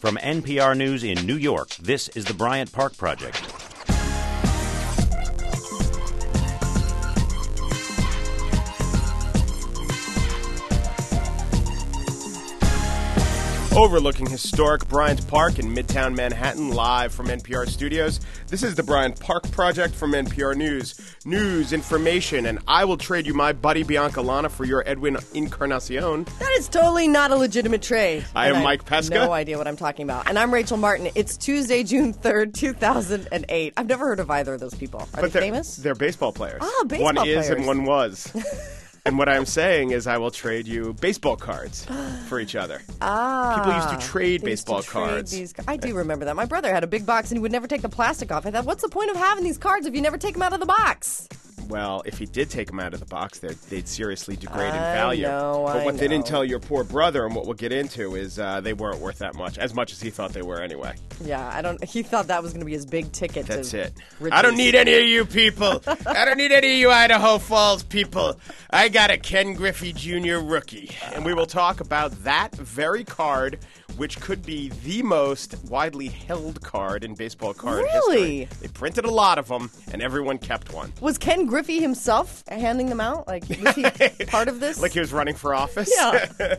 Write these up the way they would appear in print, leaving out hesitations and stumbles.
From NPR News in New York, this is the Bryant Park Project. Overlooking historic Bryant Park in Midtown Manhattan, live from NPR studios. This is the Bryant Park Project from NPR News. News, information, and I will trade you my buddy Bianca Lana for your Edwin Encarnacion. That is totally not a legitimate trade. I am Mike Pesca. No idea what I'm talking about. And I'm Rachel Martin. It's Tuesday, June 3rd, 2008. I've never heard of either of those people. Are they famous? They're baseball players. Ah, baseball one players. One is and one was. And what I'm saying is I will trade you baseball cards for each other. People used to trade baseball cards. I do remember that. My brother had a big box and he would never take the plastic off. I thought, what's the point of having these cards if you never take them out of the box? Well, if he did take them out of the box, they'd seriously degrade in value. But what they didn't tell your poor brother, and what we'll get into, is they weren't worth that much, as much as he thought they were anyway. Yeah, he thought that was going to be his big ticket. That's it. Riches. I don't need any of you people. I don't need any of you Idaho Falls people. I got a Ken Griffey Jr. rookie. And we will talk about that very card, which could be the most widely held card in baseball card history. They printed a lot of them, and everyone kept one. Was Ken Griffey himself handing them out? Like, was he part of this? Like he was running for office? Yeah.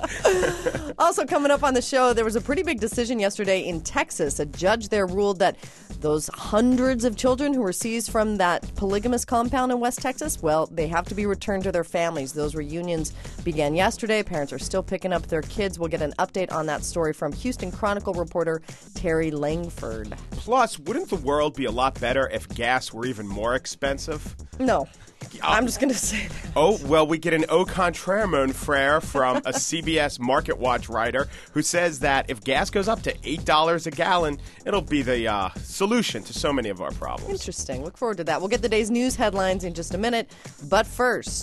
Also coming up on the show, there was a pretty big decision yesterday in Texas. A judge there ruled that those hundreds of children who were seized from that polygamous compound in West Texas, well, they have to be returned to their families. Those reunions began yesterday. Parents are still picking up their kids. We'll get an update on that story from Houston Chronicle reporter Terry Langford. Plus, wouldn't the world be a lot better if gas were even more expensive? No. I'm just going to say that. Oh, well, we get an au contraire, mon frere, from a CBS Market Watch writer who says that if gas goes up to $8 a gallon, it'll be the solution to so many of our problems. Interesting. Look forward to that. We'll get the day's news headlines in just a minute. But first,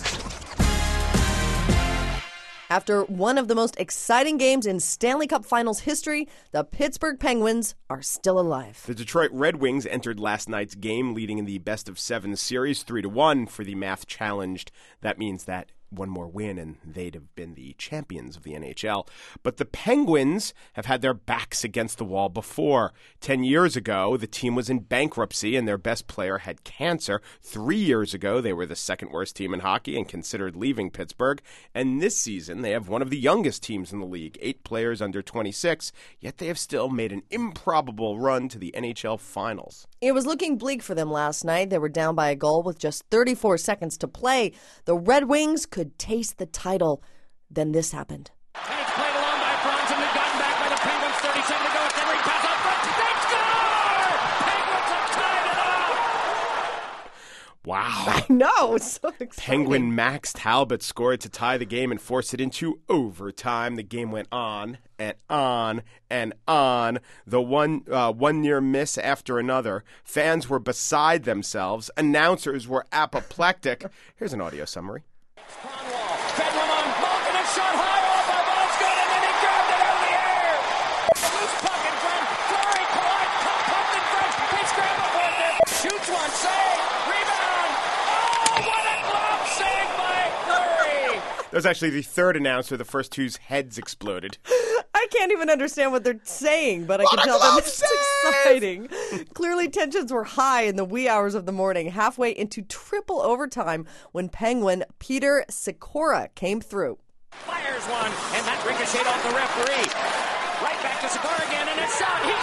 after one of the most exciting games in Stanley Cup Finals history, the Pittsburgh Penguins are still alive. The Detroit Red Wings entered last night's game leading in the best-of-7 series 3-1 for the math-challenged. That means that one more win and they'd have been the champions of the NHL. But the Penguins have had their backs against the wall before. 10 years ago, the team was in bankruptcy and their best player had cancer. 3 years ago, they were the second worst team in hockey and considered leaving Pittsburgh. And this season, they have one of the youngest teams in the league, 8 players under 26, yet they have still made an improbable run to the NHL Finals. It was looking bleak for them last night. They were down by a goal with just 34 seconds to play. The Red Wings could taste the title. Then this happened. And it's played along by Bronson, who's gotten back by the Penguins. 37 to go. It's every pass up front. They score! Penguins have tied it up! Wow. I know. So exciting. Penguin Max Talbot scored to tie the game and force it into overtime. The game went on and on and on. The one near miss after another. Fans were beside themselves. Announcers were apoplectic. Here's an audio summary. Kronwall, Bedlam on Malkin, and shot high off by ball's good, and then he grabbed it out of the air. A loose puck in front. Fleury collide, pumped in front. They scramble for it. Shoots one, save, rebound. Oh, what a glove save by Fleury. That was actually the third announcer. The first two's heads exploded. I can't even understand what they're saying, but I can tell them it's exciting. Clearly, tensions were high in the wee hours of the morning, halfway into triple overtime, when Penguin Peter Sikora came through. Fires one, and that ricocheted off the referee. Right back to Sikora again, and a shot. He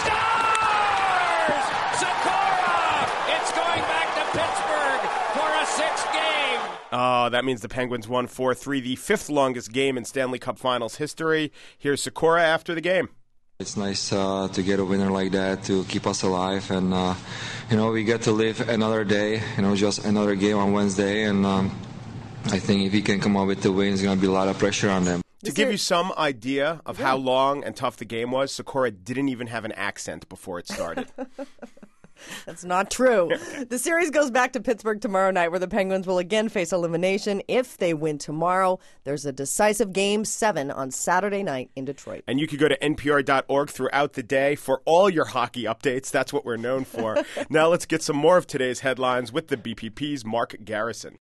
scores! Sikora! It's going back to Pittsburgh for a 6th game. Oh, that means the Penguins won 4-3, the 5th longest game in Stanley Cup Finals history. Here's Sikora after the game. It's nice to get a winner like that to keep us alive, and we get to live another day. Just another game on Wednesday, and I think if he can come up with the win, it's going to be a lot of pressure on them. To give you some idea of how long and tough the game was, Sikora didn't even have an accent before it started. That's not true. The series goes back to Pittsburgh tomorrow night, where the Penguins will again face elimination. If they win tomorrow, there's a decisive Game 7 on Saturday night in Detroit. And you can go to npr.org throughout the day for all your hockey updates. That's what we're known for. Now let's get some more of today's headlines with the BPP's Mark Garrison.